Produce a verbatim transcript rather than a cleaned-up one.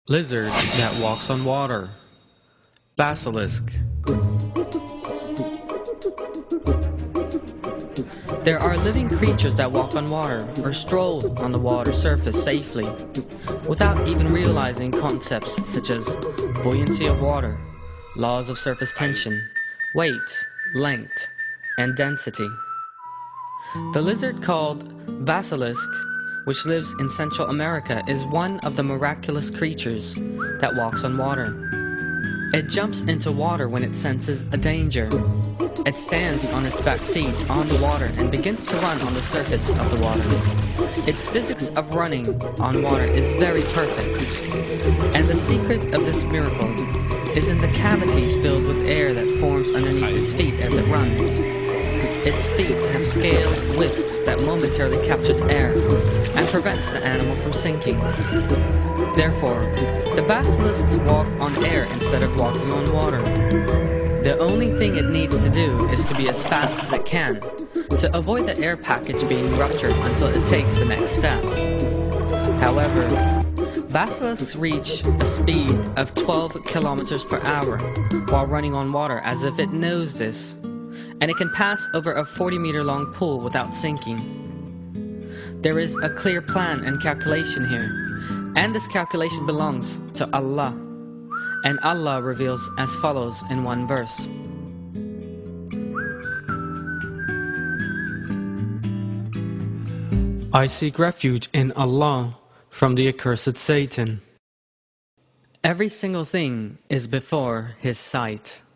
Lizard that walks on water. Basilisk. There are living creatures that walk on water or stroll on the water surface safely without even realizing concepts such as buoyancy of water, laws of surface tension, weight, length, and density. The lizard called basilisk, which lives in Central America, is one of the miraculous creatures that walks on water. It jumps into water when it senses a danger. It stands on its back feet on the water and begins to run on the surface of the water. Its physics of running on water is very perfect. And the secret of this miracle is in the cavities filled with air that forms underneath its feet as it runs. Its feet have scaled whisks that momentarily captures air and prevents the animal from sinking. Therefore, the basilisks walk on air instead of walking on water. The only thing it needs to do is to be as fast as it can, to avoid the air package being ruptured until it takes the next step. However, basilisks reach a speed of twelve kilometers per hour while running on water as if it knows this, and it can pass over a forty meter long pool without sinking. There is a clear plan and calculation here, and this calculation belongs to Allah, and Allah reveals as follows in one verse. I seek refuge in Allah from the accursed Satan. Every single thing is before His sight.